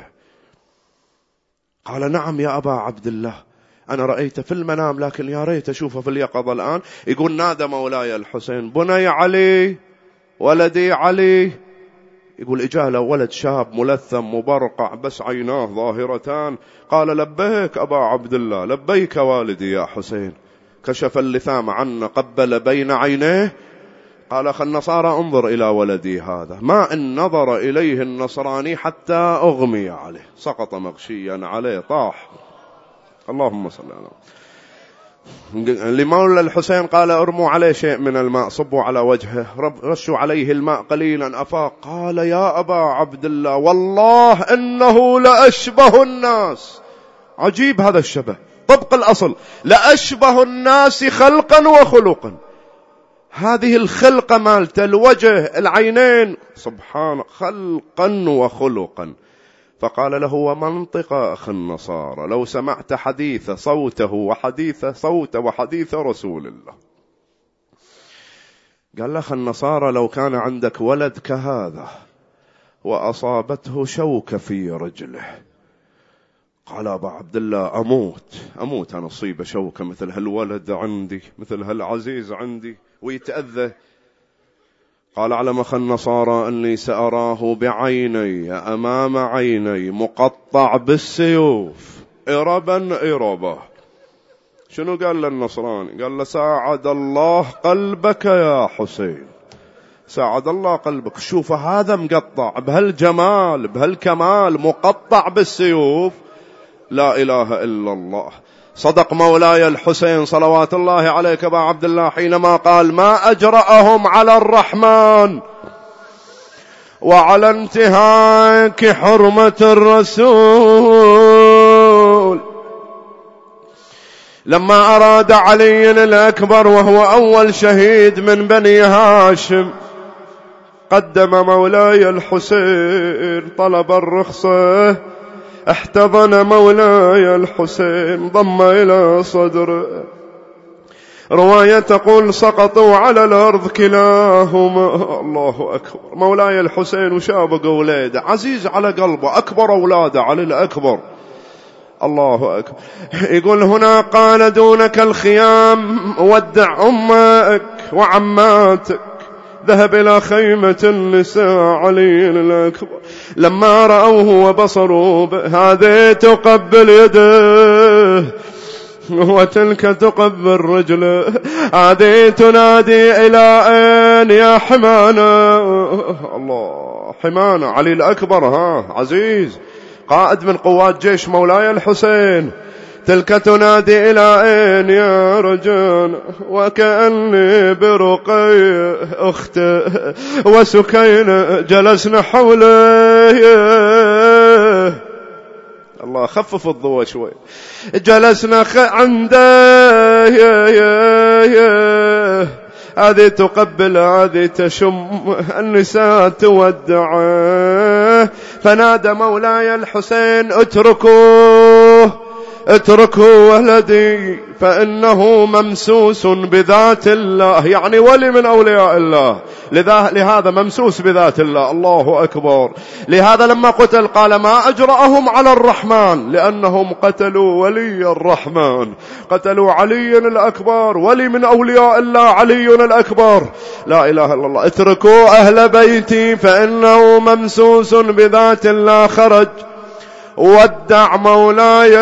قال: نعم يا أبا عبد الله، أنا رأيت في المنام لكن يا ريت أشوفه في اليقظة الآن. يقول: نادى مولاي الحسين: بني علي، ولدي علي. يقول: إجاله ولد شاب ملثم مبرقع بس عيناه ظاهرتان. قال: لبيك أبا عبد الله، لبيك والدي يا حسين. كشف اللثام عنه، قبل بين عينيه، قال: أخ النصارى انظر إلى ولدي هذا. ما إن نظر إليه النصراني حتى أغمي عليه، سقط مغشيا عليه، طاح. اللهم صل على لمولى الحسين قال: ارموا عليه شيء من الماء، صبوا على وجهه، رشوا عليه الماء قليلا، أفاق. قال: يا أبا عبد الله والله إنه لأشبه الناس. عجيب هذا الشبه، طبق الأصل، لأشبه الناس خلقا وخلقا. هذه الخلقة مالته، الوجه، العينين، سبحان، خلقا وخلقا. فقال له: ومنطق أخ النصارى، لو سمعت حديث صوته وحديث صوته وحديث رسول الله. قال له: أخ النصارى لو كان عندك ولد كهذا وأصابته شوكة في رجله. قال: أبا عبد الله أموت أنا أصيب شوكة مثل هالولد عندي، مثل هالعزيز عندي، ويتأذى. قال: أعلم أخ النصارى أني سأراه بعيني أمام عيني مقطع بالسيوف إربا. شنو قال للنصراني؟ قال له: ساعد الله قلبك يا حسين، ساعد الله قلبك. شوف هذا مقطع بهالجمال بهالكمال، مقطع بالسيوف، لا إله إلا الله. صدق مولاي الحسين صلوات الله عليك أبا عبد الله حينما قال: ما أجرأهم على الرحمن وعلى انتهاك حرمة الرسول. لما أراد علي الأكبر وهو أول شهيد من بني هاشم، قدم مولاي الحسين، طلب الرخصة، احتضن مولاي الحسين، ضم إلى صدره. رواية تقول: سقطوا على الأرض كلاهما. الله أكبر. مولاي الحسين وشابق أولاده، عزيز على قلبه، أكبر أولاده علي الأكبر. الله أكبر. يقول: هنا قال: دونك الخيام، ودع أمك وعماتك. ذهب إلى خيمة النساء علي الأكبر. لما رأوه وبصروا هذه تقبل يده وتلك تقبل رجله، هذه تنادي: إلى أين يا حمانة؟ الله، حمانة علي الأكبر، عزيز، قائد من قوات جيش مولاي الحسين. تلك تنادي: إلى أين يا رجال؟ وكأني برقي أخته وسكينة جلسنا حوله. الله، خفف الضوء شوي. جلسنا عنده، هذه تقبل، هذه تشم، النساء تودعه. فنادى مولاي الحسين: اتركوا ولدي فإنه ممسوس بذات الله، يعني ولي من أولياء الله، لهذا ممسوس بذات الله. الله أكبر. لهذا لما قتل قال: ما أجرأهم على الرحمن، لأنهم قتلوا ولي الرحمن، قتلوا علي الأكبر، ولي من أولياء الله علي الأكبر. لا إله إلا الله. اتركوا أهل بيتي فإنه ممسوس بذات الله. خرج ودع مولاي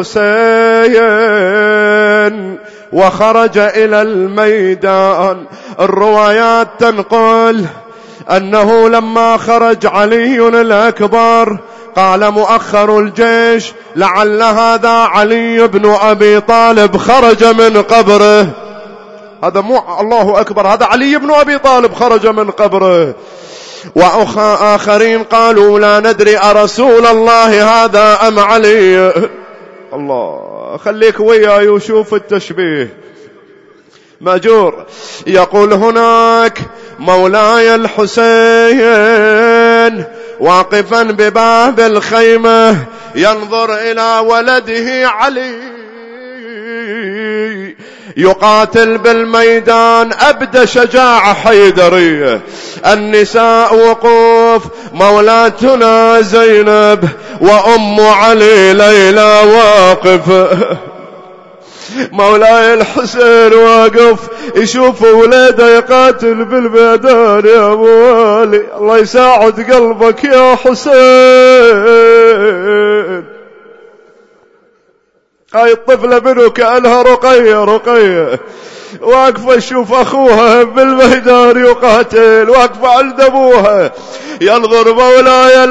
الحسين وخرج إلى الميدان. الروايات تنقل أنه لما خرج علي الأكبر قال مؤخر الجيش: لعل هذا علي بن أبي طالب خرج من قبره. هذا مو الله أكبر، هذا علي بن أبي طالب خرج من قبره. وآخرين قالوا: لا ندري أرسول الله هذا أم علي. الله، خليك وياي وشوف التشبيه. ماجور يقول هناك: مولاي الحسين واقفا بباب الخيمة ينظر إلى ولده علي يقاتل بالميدان أبدى شجاعة حيدرية. النساء وقوف مولاتنا زينب وأم علي ليلى واقف. مولاي الحسين واقف يشوف ولاده يقاتل بالميدان. يا أبو علي الله يساعد قلبك يا حسين. هاي الطفلة منه كأنها رقية واقفة تشوف أخوها بالميدان يقاتل، واقفة عند أبوها ينظر مولاي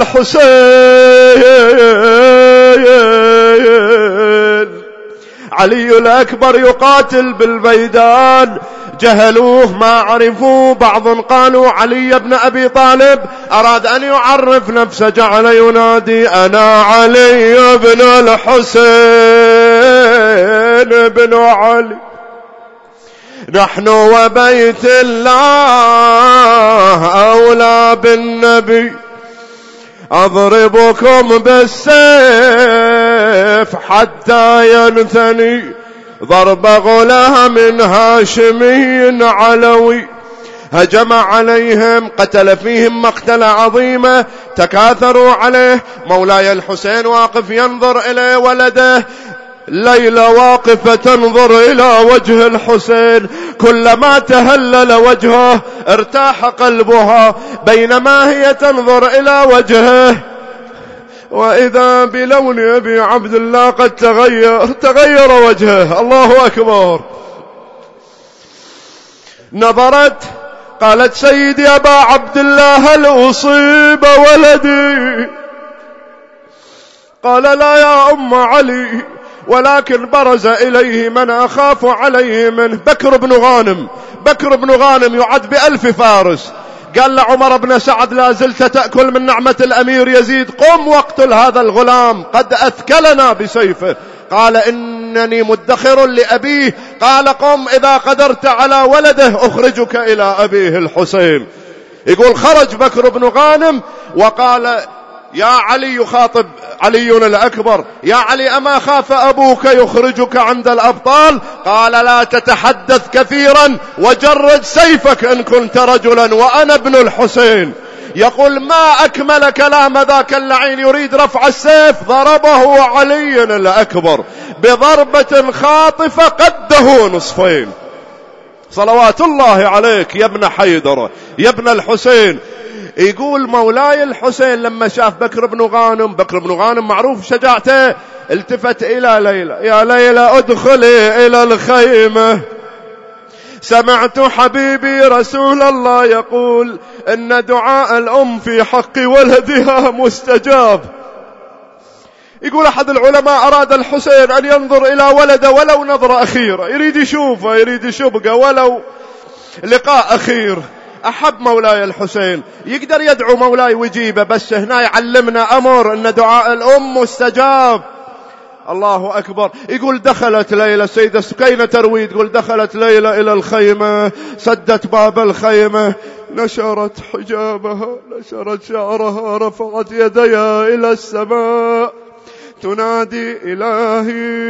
الحسين علي الأكبر يقاتل بالميدان. جهلوه ما عرفوه، بعض قالوا علي بن أبي طالب أراد أن يعرف نفسه جعل ينادي أنا علي بن الحسين بن علي، نحن وبيت الله أولى بالنبي، أضربكم بالسيف حتى ينثني ضرب غلام هاشمي علوي. هجم عليهم قتل فيهم مقتلة عظيمة تكاثروا عليه. مولاي الحسين واقف ينظر إلى ولده، ليلى واقفة تنظر إلى وجه الحسين، كلما تهلل وجهه ارتاح قلبها، بينما هي تنظر إلى وجهه وإذا بلون أبي عبد الله قد تغير وجهه. الله أكبر. نظرت قالت سيدي أبا عبد الله هل أصيب ولدي؟ قال لا يا أم علي، ولكن برز إليه من أخاف عليه منه بكر بن غانم. بكر بن غانم يعد ب1000 فارس. قال لعمر بن سعد لا زلت تأكل من نعمة الأمير يزيد، قم واقتل هذا الغلام قد أثكلنا بسيفه. قال إنني مدخر لأبيه. قال قم إذا قدرت على ولده أخرجك إلى أبيه الحسين. يقول خرج بكر بن غانم وقال يا علي، يخاطب علي الأكبر، يا علي أما خاف أبوك يخرجك عند الأبطال؟ قال لا تتحدث كثيرا وجرد سيفك إن كنت رجلا وأنا ابن الحسين. يقول ما أكمل كلام ذاك اللعين يريد رفع السيف، ضربه علي الأكبر بضربة خاطفة قده نصفين. صلوات الله عليك يا ابن حيدر يا ابن الحسين. يقول مولاي الحسين لما شاف بكر بن غانم، بكر بن غانم معروف شجاعته، التفت إلى ليلى، يا ليلى ادخلي إلى الخيمة، سمعت حبيبي رسول الله يقول إن دعاء الأم في حق ولدها مستجاب. يقول أحد العلماء أراد الحسين أن ينظر إلى ولده ولو نظرة أخيرة، يريد يشوفه، يريد يشبقه ولو لقاء أخير. أحب مولاي الحسين، يقدر يدعو مولاي ويجيبه، بس هنا يعلمنا أمر أن دعاء الأم مستجاب. الله أكبر. يقول دخلت ليلى، السيدة سكينة تروي تقول دخلت ليلى إلى الخيمة، سدت باب الخيمة، نشرت حجابها، نشرت شعرها، رفعت يديها إلى السماء تنادي إلهي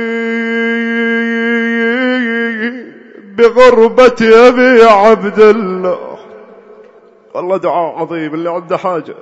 بغربة أبي عبد الله. والله دعاء عظيم اللي عنده حاجة.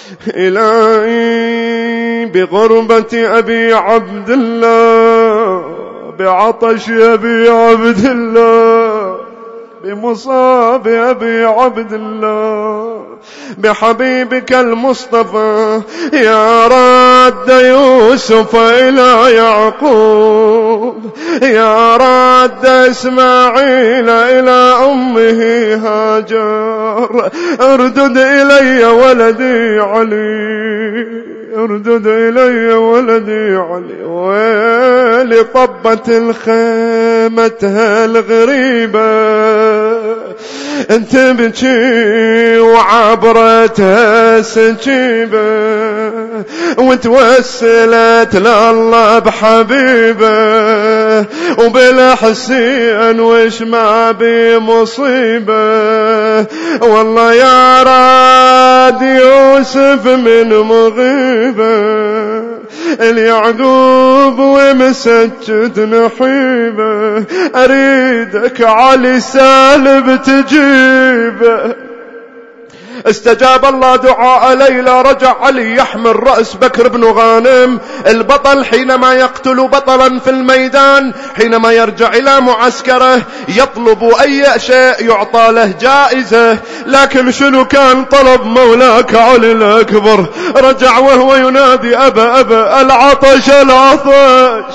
إلهي بغربة أبي عبد الله، بعطش أبي عبد الله، بمصاب أبي عبد الله، بحبيبك المصطفى، يا راد يوسف إلى يعقوب، يا راد إسماعيل إلى أمه هاجر، اردد إلي ولدي علي، اردد إلي ولدي علي. ويلي طبت الخيمة الغريبة انت بكي وعبرتها سجيبة، وتوسلت لله بحبيبه، وبالحسين وش ما بمصيبة، والله يا راد يوسف من مغيبة اليعقوب ومسجد نحيبه أريدك علي سالب تجيبه. استجاب الله دعاء ليلى. رجع علي يحمل رأس بكر بن غانم البطل حينما يقتل بطلا في الميدان، حينما يرجع إلى معسكره يطلب أي شيء يعطى له جائزة، لكن شنو كان طلب مولاك علي الأكبر؟ رجع وهو ينادي أبا أبا العطش العطش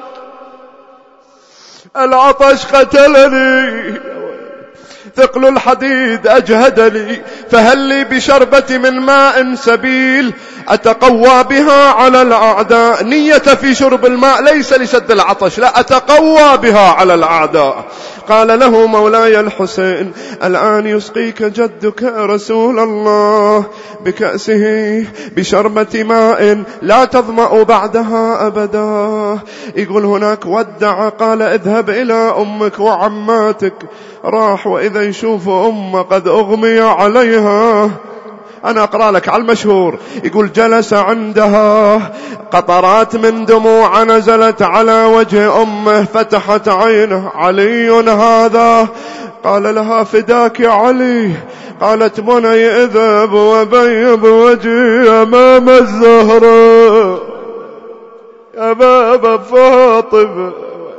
العطش قتلني، ثقل الحديد أجهدني، فهل لي بشربة من ماء سبيل أتقوى بها على الأعداء. نية في شرب الماء ليس لسد العطش، لا، أتقوى بها على الأعداء. قال له مولاي الحسين الآن يسقيك جدك رسول الله بكأسه بشربة ماء لا تظمأ بعدها أبدا. يقول هناك ودع، قال اذهب إلى أمك وعماتك. راح وإذا يشوف أمه قد أغمي عليها. أنا أقرأ لك على المشهور. يقول جلس عندها، قطرات من دموع نزلت على وجه أمه، فتحت عينه علي هذا. قال لها فداك يا علي. قالت بني اذهب وبيض وجهي أمام الزهراء يا بابا فاطمة.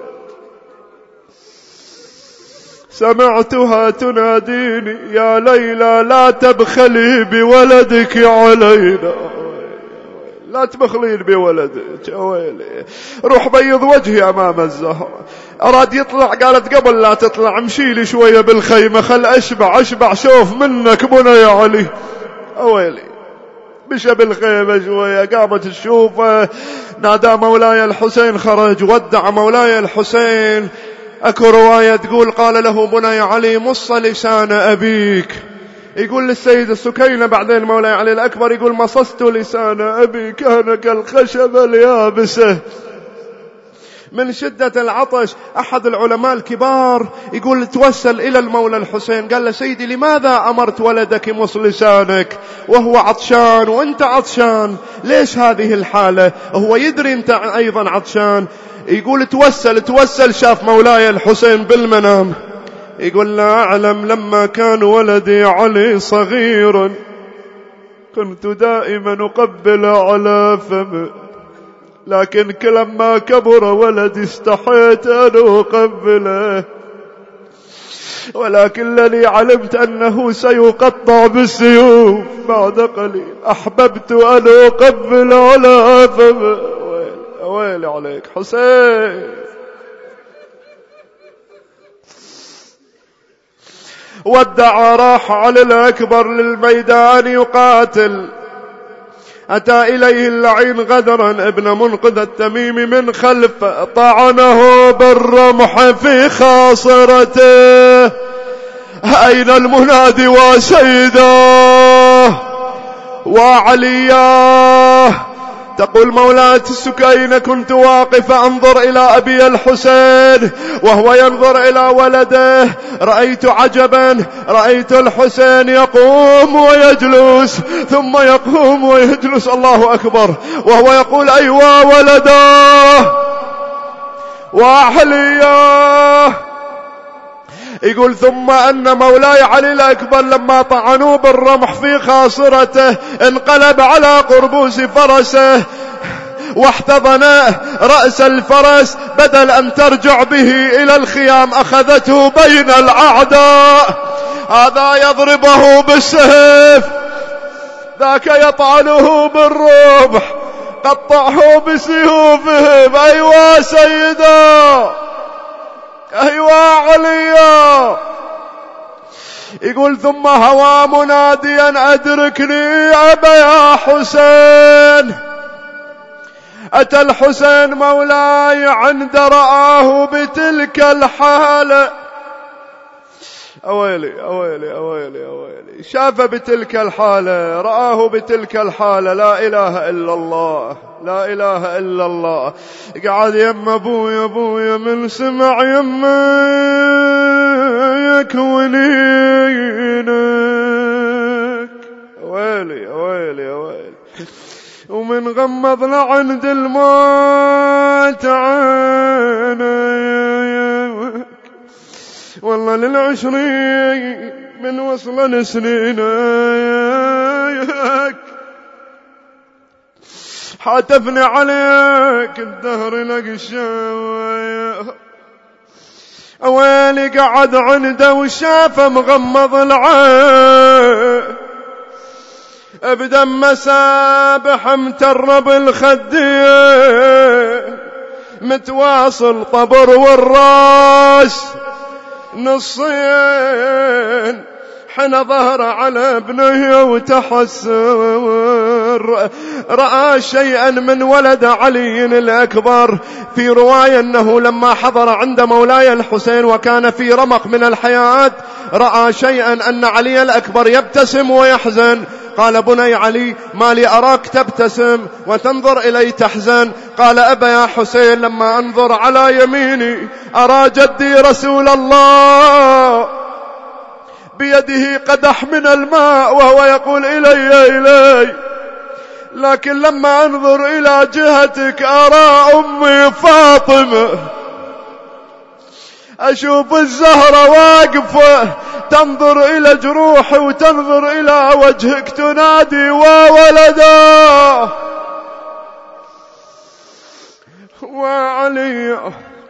سمعتها تناديني يا ليلى لا تبخلي بولدك علينا، لا تبخلين بولدك ويلي، روح بيض وجهي أمام الزهرة. أراد يطلع، قالت قبل لا تطلع امشي لي شوية بالخيمة خل أشبع شوف منك بني يا علي. ويلي مشى بالخيمة شوية، قامت تشوفه، نادى مولاي الحسين، خرج ودع مولاي الحسين. أكو رواية تقول قال له بني علي مص لسان أبيك. يقول للسيد السكينة بعدين مولاي علي الأكبر يقول مصصت لسان أبي كان كالخشبة اليابسة من شدة العطش. أحد العلماء الكبار يقول توسل إلى المولى الحسين قال له سيدي لماذا أمرت ولدك مص لسانك وهو عطشان وأنت عطشان؟ ليش هذه الحالة؟ هو يدري أنت أيضا عطشان. يقول توسل شاف مولاي الحسين بالمنام. يقول لا أعلم لما كان ولدي علي صغيرا كنت دائما أقبل على فمه، لكن لما كبر ولدي استحيت أن أقبله، ولكن الذي علمت أنه سيقطع بالسيوف بعد قليل أحببت أن أقبل على فمه. ويلي عليك حسين. ودع راح علي الأكبر للميدان يقاتل. أتى إليه اللعين غدرا ابن منقذ التميمي من خلف، طعنه بالرمح في خاصرته. أين المنادي وسيداه وعلياه؟ تقول مولاة السكينة كنت واقف أنظر إلى أبي الحسين وهو ينظر إلى ولده، رأيت عجبا، رأيت الحسين يقوم ويجلس ثم يقوم ويجلس، الله أكبر، وهو يقول أيوا ولده وأحلياه. يقول ثم أن مولاي علي الأكبر لما طعنوه بالرمح في خاصرته انقلب على قربوس فرسه واحتضن رأس الفرس، بدل أن ترجع به إلى الخيام أخذته بين الأعداء. هذا يضربه بالسيف، ذاك يطعنه بالرمح، قطعه بسيوفهم. أيوا سيدا، أيوا عليا. يقول ثم هوى مناديا أدركني أبا يا حسين. أتى الحسين مولاي عند رآه بتلك الحالة. أويلي أويلي أويلي أويلي، شاف بتلك الحالة، رآه بتلك الحالة. لا إله إلا الله، لا إله إلا الله. قعد يم أبويا أبويا من سمع يمك ونينا ويلي يا ويلي يا ويلي. ومن غمض لعند الموت عينك والله للعشرين من وصل سنينك حاتفني عليك الدهر لقشاك. ويلي قعد عنده وشافه مغمض العين بدم مسابح مترب الخدين متواصل طبر والراس نصين حنى ظهر على ابنه وتحسر رأى شيئا من ولد علي الأكبر. في رواية أنه لما حضر عند مولاي الحسين وكان في رمق من الحياة رأى شيئا أن علي الأكبر يبتسم ويحزن. قال بني علي ما لي أراك تبتسم وتنظر إلي تحزن؟ قال أبا يا حسين لما أنظر على يميني أرى جدي رسول الله بيده قدح من الماء وهو يقول إلي، لكن لما أنظر إلى جهتك أرى أمي فاطمة، أشوف الزهرة واقفة تنظر إلى جروحي وتنظر إلى وجهك تنادي وولدا وعلي.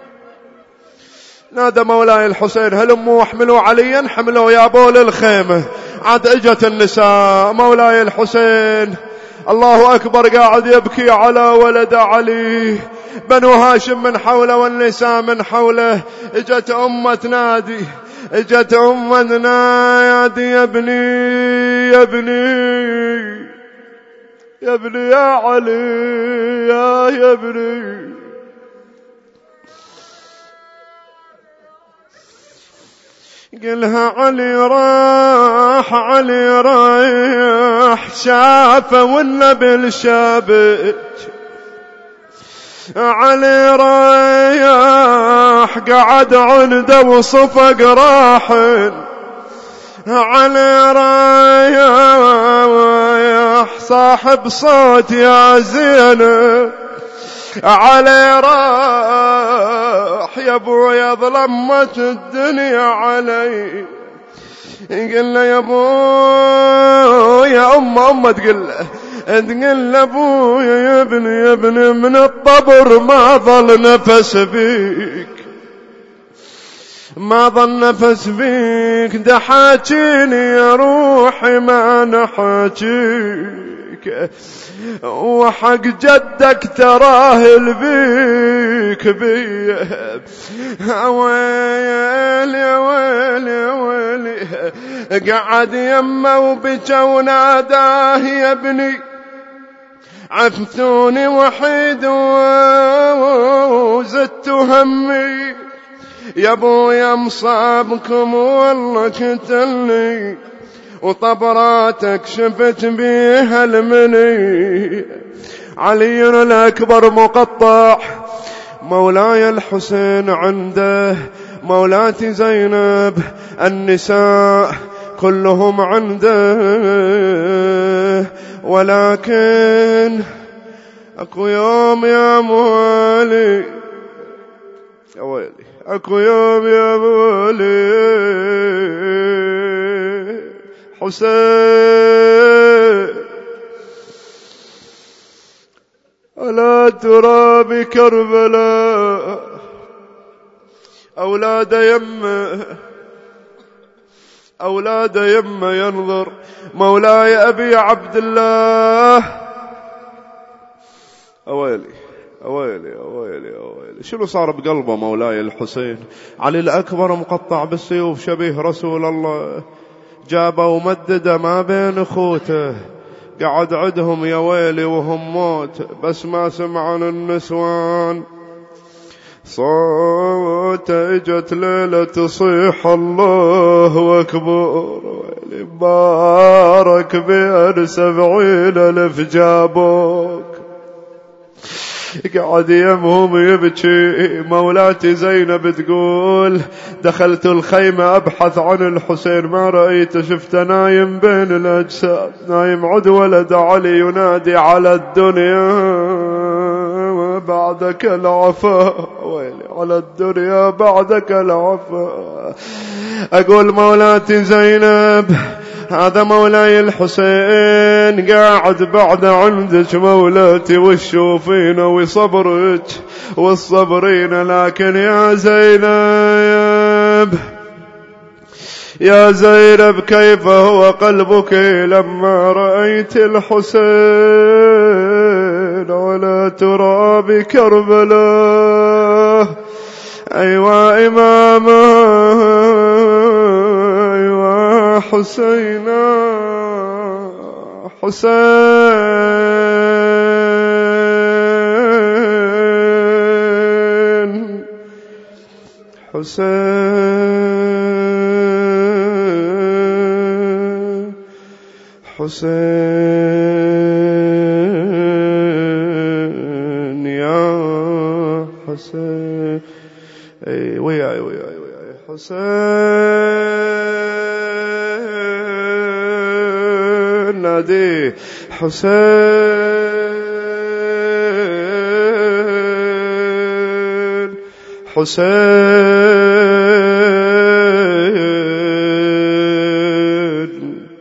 نادى مولاي الحسين هلموا واحملوا عليا، حملوا يا بول الخيمة. عاد اجت النساء مولاي الحسين الله أكبر قاعد يبكي على ولد علي، بنو هاشم من حوله والنساء من حوله. اجت أمة تنادي، اجت أمة تنادي يا ابني يا ابني يا ابني يا علي يا ابني. قلها علي راح علي رايح شافه والنبل شابك، علي رايح قعد عنده وصفق راحل، علي رايح صاحب صوت يا زينب، علي راح يا ابويا ظلمت الدنيا علي. قل له يا ابويا أمه تقول له ابويا يا ابني من الطبر ما ظل نفس بيك، ما ظل نفس بيك، ده حاجيني يا روحي ما نحاجيك، وحق جدك تراه البيك بيه. ويلي ويلي ويلي قعد يمه وبكى وناداه يا ابني عفتوني وحيد وزدت همي، يا ابويا مصابكم والله قتلني، وطبراتك شفت بيها المني. علي الأكبر مقطع، مولاي الحسين عنده، مولاتي زينب، النساء كلهم عنده. ولكن اكو يوم يا موالي يا ويلي، اكو يوم يا موالي حسين على تراب كربلاء أولاد يمه ينظر مولاي أبي عبد الله. أويلي أويلي أويلي أويلي، شنو صار بقلبه مولاي الحسين؟ علي الأكبر مقطع بالسيوف شبيه رسول الله، جابه ومدده ما بين أخوته، قعد عدهم يا ويلي وهم موت، بس ما سمعن النسوان صوت. اجت ليلة تصيح الله أكبر، ويلي بارك بأن 70,000 جابوك، قعد يمهم يبكي. مولاتي زينب تقول دخلت الخيمة أبحث عن الحسين ما رأيته، شفته نايم بين الأجساد، نايم عد ولد علي ينادي على الدنيا بعدك العفا، ويلي على الدنيا بعدك العفا. أقول مولاتي زينب هذا مولاي الحسين قاعد بعد عندك مولاتي، وتشوفين وصبرك والصبرين، لكن يا زينب يا زينب كيف هو قلبك لما رأيت الحسين ولا ترى بكربلاء؟ أيوا إماما أيوا حسينا حسين حسين حسين يا حسين. اي وياي حسين نادي حسين حسين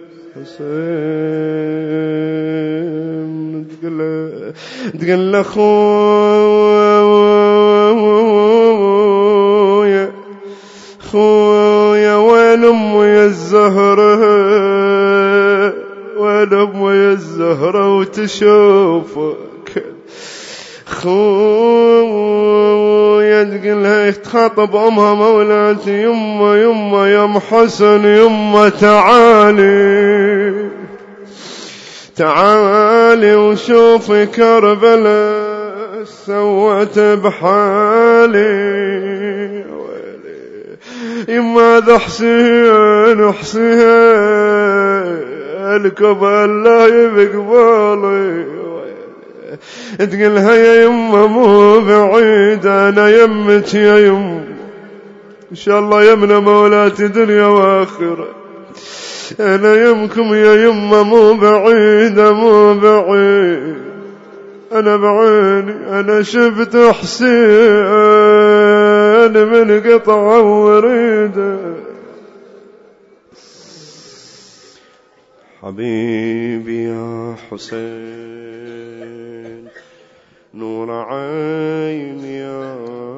حسين تقول له خويا وين أمي الزهرة، وين أمي الزهرة وتشوفك خويا. تقولها تخاطب أمها مولاتي يما يا أم حسن يما تعالي وشوفي كربلاء سوت بحالي. يما ذا حسين الكبال لا يبقبالي. تقولها يا يما مو بعيد أنا يمك يا يم، إن شاء الله يمنا مولاتي دنيا وآخرة، أنا يمكم يا يما مو بعيد أنا بعيني أنا شفت حسين من قطع وريده. حبيبي يا حسين نور عيني يا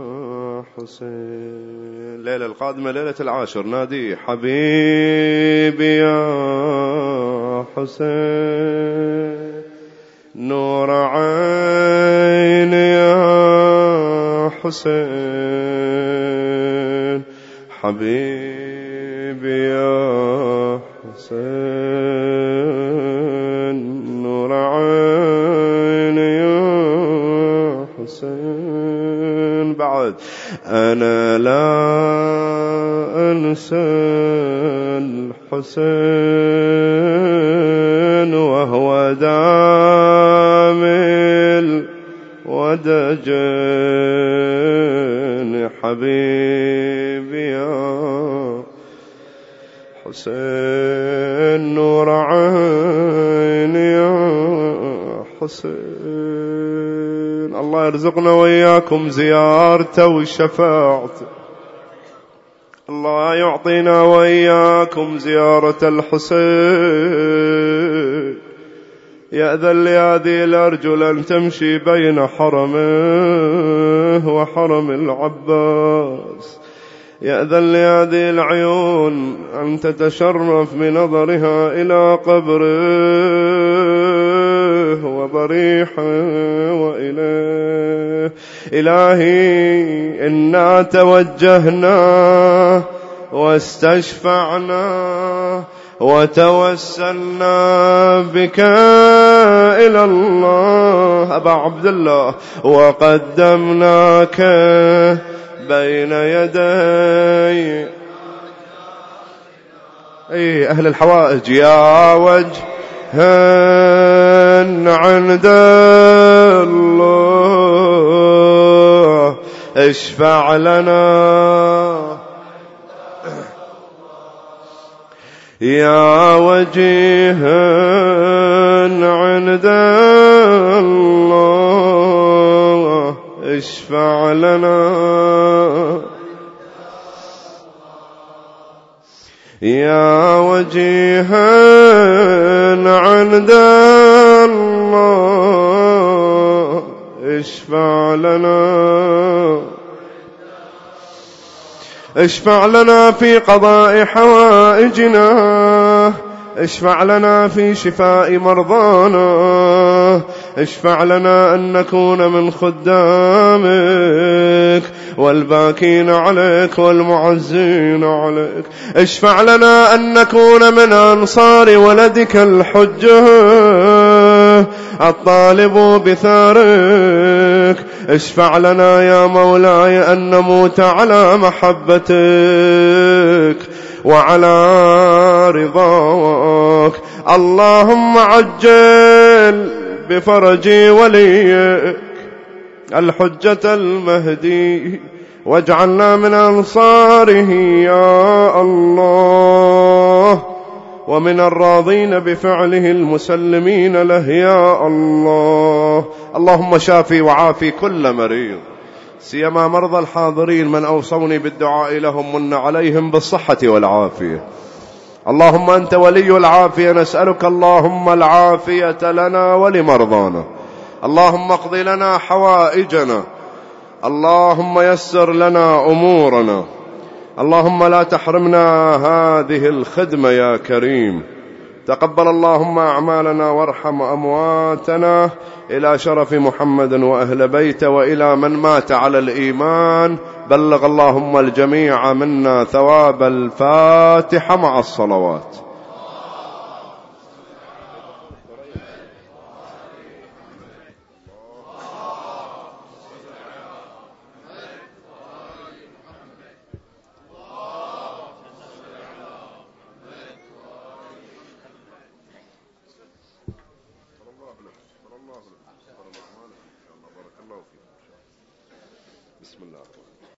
حسين. الليلة القادمة ليلة العاشر نادي حبيبي يا حسين نور عيني يا حسين. حبيبي يا حسين نور عيني يا حسين. بعد أنا لا أنسى الحسين وهو دامل ودجن. حبيبي يا حسين نور عيني يا حسين. الله يرزقنا وإياكم زيارته وشفاعته. الله يعطينا وإياكم زيارة الحسين. يأذن لهذه الأرجل أن تمشي بين حرمه وحرم العباس. يأذن لهذه العيون أن تتشرف بنظرها إلى قبره وضريحه وإليه. إلهي إنا توجهنا واستشفعنا وتوسلنا بك إلى الله أبا عبد الله وقدمناك بين يدي أهل الحوائج يا وجها عند الله اشفع لنا يا وجيها عند الله اشفع لنا يا وجيها عند الله اشفع لنا اشفع لنا في قضاء حوائجنا اشفع لنا في شفاء مرضانا اشفع لنا أن نكون من خدامك والباكين عليك والمعزين عليك اشفع لنا أن نكون من أنصار ولدك الحجة الطالب بثارك اشفع لنا يا مولاي أن نموت على محبتك وعلى رضاك اللهم عجل بفرج وليك الحجة المهدي واجعلنا من أنصاره يا الله ومن الراضين بفعله المسلمين له يا الله اللهم شافي وعافي كل مريض سيما مرضى الحاضرين من أوصوني بالدعاء لهم من عليهم بالصحة والعافية اللهم أنت ولي العافية نسألك اللهم العافية لنا ولمرضانا اللهم اقض لنا حوائجنا اللهم يسر لنا أمورنا اللهم لا تحرمنا هذه الخدمة يا كريم تقبل اللهم أعمالنا وارحم أمواتنا إلى شرف محمد وأهل بيته وإلى من مات على الإيمان بلغ اللهم الجميع منا ثواب الفاتحة مع الصلوات.